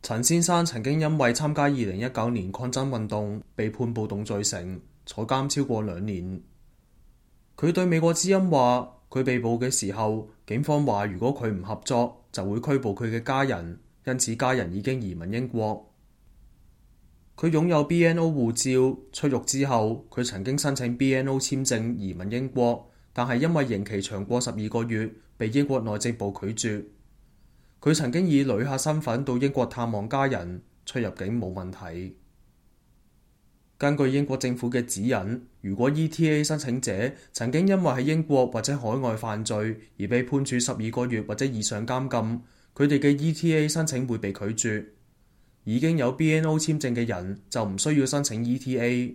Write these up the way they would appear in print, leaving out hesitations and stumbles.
陳先生曾經因為參加2019年抗爭運動被判暴動罪成，坐監超過2年。佢對美國之音話，佢被捕嘅時候，警方話如果佢唔合作，就會拘捕佢嘅家人，因此家人已經移民英國。佢擁有 BNO 護照，出獄之後，佢曾經申請 BNO 簽證移民英國，但係因為刑期長過12個月，被英國內政部拒絕。佢曾經以旅客身份到英國探望家人，出入境冇問題。根據英國政府嘅指引，如果 ETA 申請者曾經因為喺英國或者海外犯罪而被判處12個月或者以上監禁，佢哋嘅 ETA 申請會被拒絕。已經有 BNO 簽證嘅人就唔需要申請 ETA。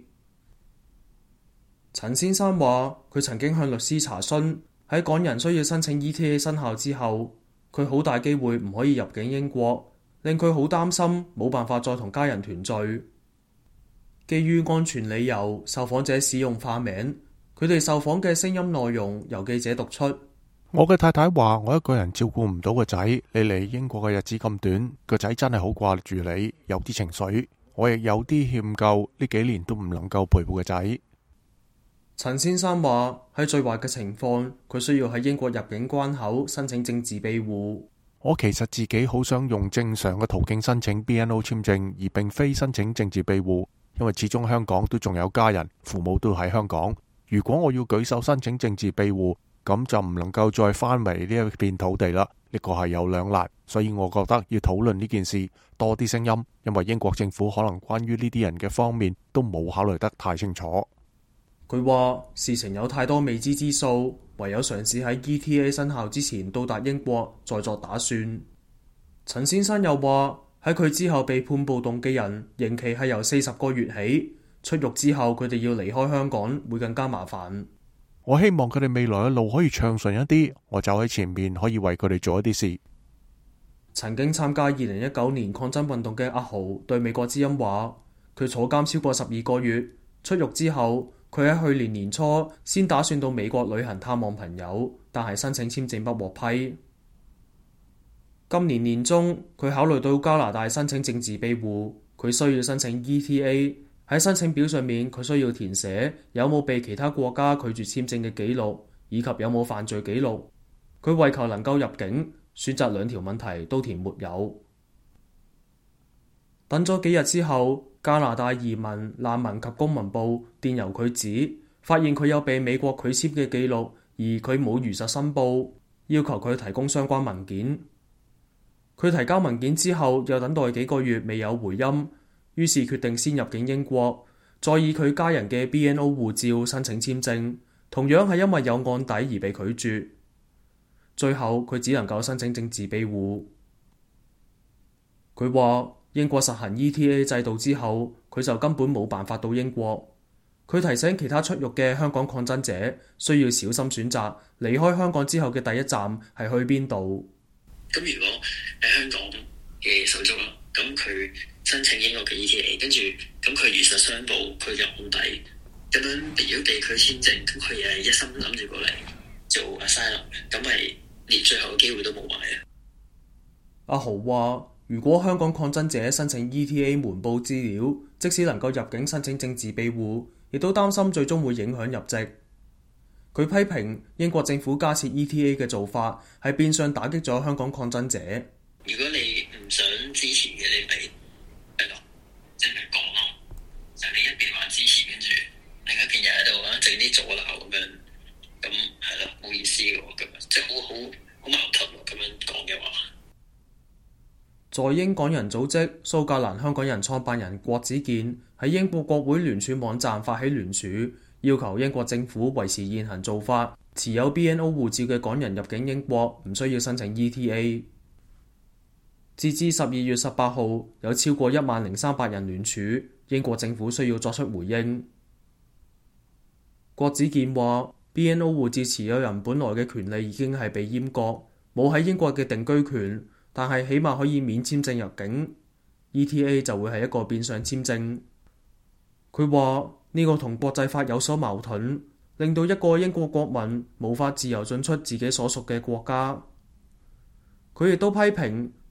陳先生話，佢曾經向律師查詢，喺港人需要申請 ETA 生效之後，佢好大機會唔可以入境英國，令佢好擔心冇辦法再同家人團聚。基於安全理由，受訪者使用化名。佢哋受訪嘅聲音內容由記者讀出。 我嘅太太話，我一個人照顧唔到個仔，你嚟英國嘅日子咁短，個仔真係好掛住你，有啲情緒。我亦有啲歉疚，呢幾年都唔能夠陪伴個仔。 陳先生話，喺最壞嘅情況，佢需要喺英國入境關口申請政治庇護。 我其實自己好想用正常嘅途徑申請 BNO 簽證，而並非申請政治庇護，因為始終香港都仲有家人，父母都喺香港。如果我要舉手申請政治庇護，咁就唔能夠再翻嚟呢一片土地啦。呢個係有兩難，所以我覺得要討論呢件事，多啲聲音，因為英國政府可能關於呢啲人嘅方面都冇考慮得太清楚。 佢話事情有太多未知之數，唯有嘗試喺 ETA 生效之前到達英國，再作打算。陳先生又話，喺佢之後被判暴動嘅人，刑期係由40個月起，出獄之後佢哋要離開香港會更加麻煩。 我希望佢哋未來嘅路可以暢順一啲，我走喺前面可以為佢哋做一啲事。 曾經參加2019年抗爭運動嘅阿豪對美國之音話，佢坐監超過12個月，出獄之後，佢喺去年年初先打算到美國旅行探望朋友，但係申請簽證不獲批。今年年中，佢考慮到加拿大申請政治庇護，佢需要申請 ETA。喺申請表上面，佢需要填寫有冇被其他國家拒絕簽證嘅記錄，以及有冇犯罪記錄。佢為求能夠入境，選擇2條問題都填沒有。等咗幾日之後，加拿大移民、難民及公民部電郵佢指，發現佢有被美國拒簽嘅記錄，而佢冇如實申報，要求佢提供相關文件。佢提交文件之後，又等待幾個月未有回音。於是決定先入境英國，再以佢家人嘅 BNO 護照申請簽證，同樣係因為有案底而被拒絕。最後佢只能夠申請政治庇護。佢話英國實行 ETA 制度之後，佢就根本冇辦法到英國。佢提醒其他出獄嘅香港抗爭者，需要小心選擇離開香港之後嘅第一站係去邊度。 咁如果喺香港嘅手足啦，咁佢申請英國嘅 ETA， 跟住咁佢如實相報佢嘅案底，咁樣如果被拒簽證，咁佢又係一心諗住過嚟做 asylum， 咁咪連最後嘅機會都冇埋啊！ 阿豪話，如果香港抗爭者申請 ETA 瞞報資料，即使能夠入境申請政治庇護，亦都擔心最終會影響入籍。佢批評英國政府加設 ETA 嘅做法係變相打擊咗香港抗爭者。 如果你唔想支持嘅，你咪係咯，即係講咯，就你一邊話支持，跟住另一邊又喺度整啲阻撓咁樣，咁係咯，冇意思嘅喎，咁樣即係好矛盾喎，咁樣講嘅話。 在英港人組織蘇格蘭香港人創辦人郭子健喺英國國會聯署網站發起聯署，要求英國政府維持現行做法，持有 BNO 護照嘅港人入境英國唔需要申請 ETA。截至12月18號，有超過10300人聯署，英國政府需要作出回應。郭子健話 BNO 護照持有人本來嘅權利已經係被閹割，冇喺英國嘅定居權，但係起碼可以免簽證入境。ETA 就會係一個變相簽證。佢話呢個同國際法有所矛盾，令到一個英國國民無法自由進出自己所屬嘅國家。佢亦都批評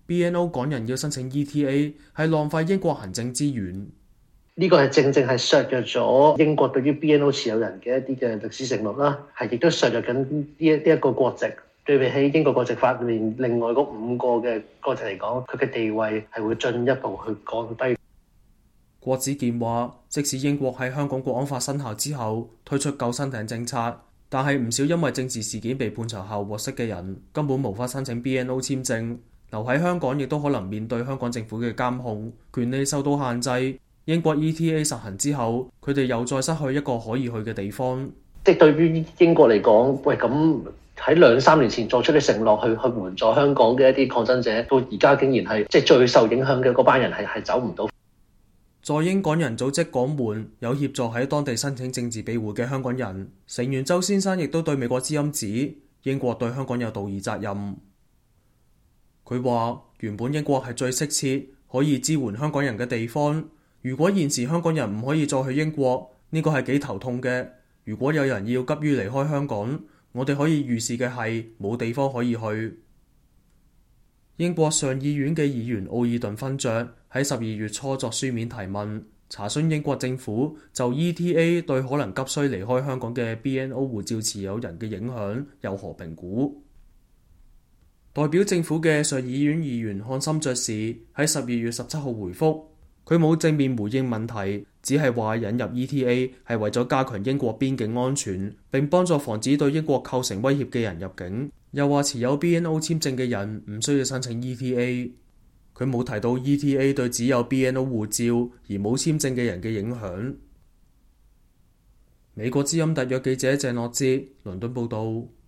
BNO 港人要申請 ETA 係浪費英國行政資源。 呢個係正正係削弱咗英國對於 BNO 持有人嘅一啲嘅歷史承諾啦，係亦都削弱緊呢一個國籍。對比起英國國籍法裏面另外嗰5個嘅國籍嚟講，佢嘅地位係會進一步去降低。 郭子健話，即使英國喺香港國安法生效之後推出救生艇政策，但係唔少因為政治事件被判囚後獲釋嘅人根本無法申請 BNO 簽證，留喺香港亦都可能面對香港政府嘅監控，權利受到限制。英國 ETA 實行之後，佢哋又再失去一個可以去嘅地方。 即係對於英國嚟講，喂，咁喺2-3年前作出嘅承諾去援助香港嘅一啲抗爭者，到而家竟然係即係最受影響嘅嗰班人係走唔到。 在英港人組織港門有協助喺當地申請政治庇護嘅香港人，成員周先生亦都對美國之音指英國對香港有道義責任。佢話原本英國係最適切可以支援香港人嘅地方，如果現時香港人唔可以再去英國，呢個係幾頭痛嘅。如果有人要急於離開香港，我哋可以預示嘅係冇地方可以去。英國上議院嘅議員奧爾頓勳爵喺12月初作書面提問，查詢英國政府就 ETA 對可能急需離開香港嘅 BNO 護照持有人嘅影響有何評估。代表政府嘅上議院議員漢森爵士喺12月17號回覆，佢冇正面回應問題，只係話引入 ETA 係為咗加強英國邊境安全，並幫助防止對英國構成威脅嘅人入境。又話持有 BNO 簽證嘅人唔需要申請 ETA。佢冇提到 ETA 對只有 BNO 護照而冇簽證嘅人嘅影響。美國之音特約記者鄭樂哲倫敦報道。